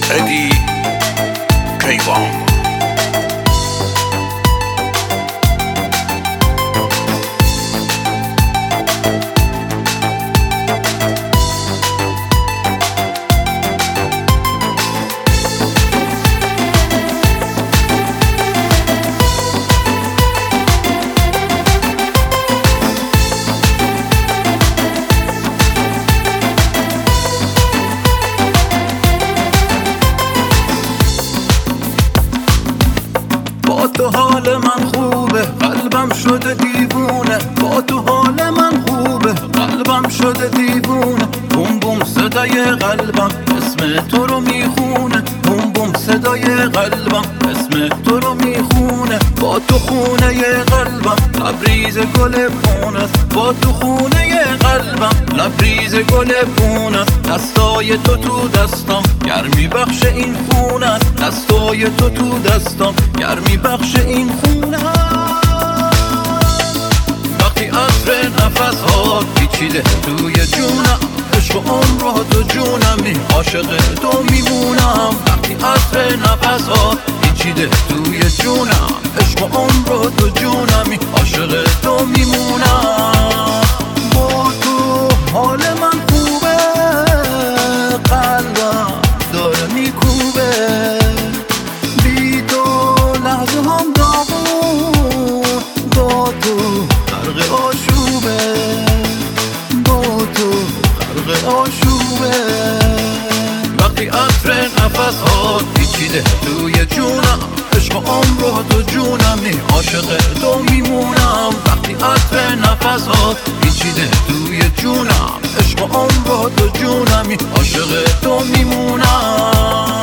ادی کیوان. با تو حال من خوبه، قلبم شده دیوونه. با تو حال من خوبه، قلبم شده دیوونه. بوم بوم صدای قلبم اسم تو رو میخونه. بوم بوم صدای قلبم اسم تو رو میخونه. با تو خونه قلبم لبریز گل پونه. با تو خونه قلبم لبریز گل پونه. دستای تو دستم گرمی بخش این خونه. دستای تو دستم گرمی بخش این خونه. وقتی عطر نفس ها پیچیده توی جونم، عشق و عمر تو جونمی، عاشق تو میمونم. وقتی عطر نفس ها پیچیده توی جونم، عشق و عمر تو جونمی، عاشق تو میمونم. با تو حال من خوبه، قلبم داره میکوبه. بی تو لحظه هم داغون، با تو غرق آشوبه. با تو غرق آشوبه. وقتی عطر نفس ها پیچیده توی جونم، عشق و عمر تو جونمی، عاشق تو میمونم. وقتی عطر نفس ها پیچیده توی جونم، عشق و عمر تو جونمی، عاشق تو میمونم.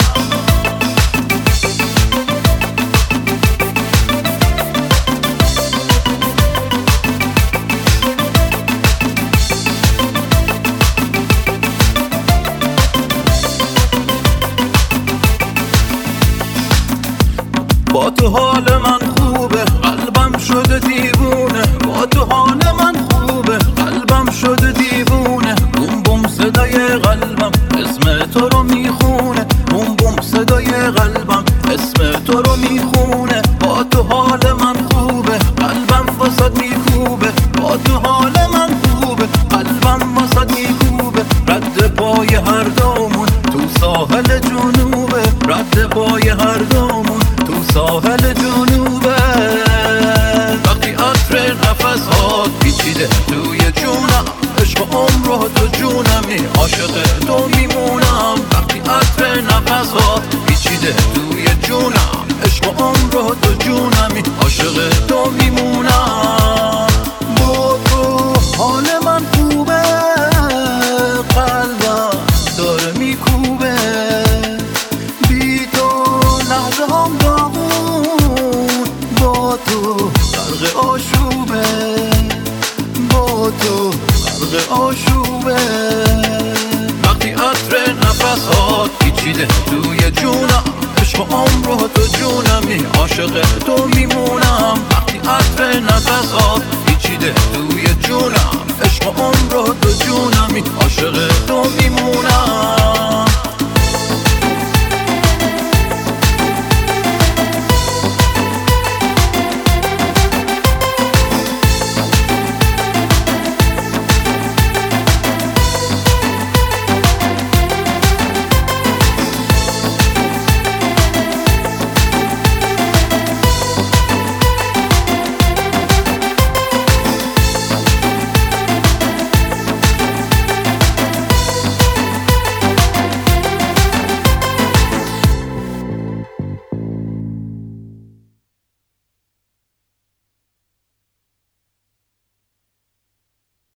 با تو حال من خوبه، قلبم شده دیوونه. با تو حال من خوبه، قلبم شده دیوونه. بوم بوم صدای قلبم اسم تو رو میخونه. بوم بوم صدای قلبم اسم تو رو میخونه. با تو حال من خوبه، قلبم واسد میکوبه. با تو حال من خوبه، قلبم واسد میکوبه. رد پای هر دومون تو ساحل جنوبه. رد پای هر دومون تو ساحل جنوبه. وقتی عطر نفس ها پیچیده توی جونم، عشق و عمر تو جونمی، عاشق تو میمونم. وقتی عطر نفس ها پیچیده توی جونم، عشق و عمر تو جونمی، عاشق تو میمونم. با تو حال من خوبه، قلبم داره میکوبه. بی تو لحظه هم داغون، با تو غرق آشوبه. با تو غرق آشوبه. وقتی عطر نفس ها پیچیده توی جونم، عشق و عمر تو جونمی، عاشق تو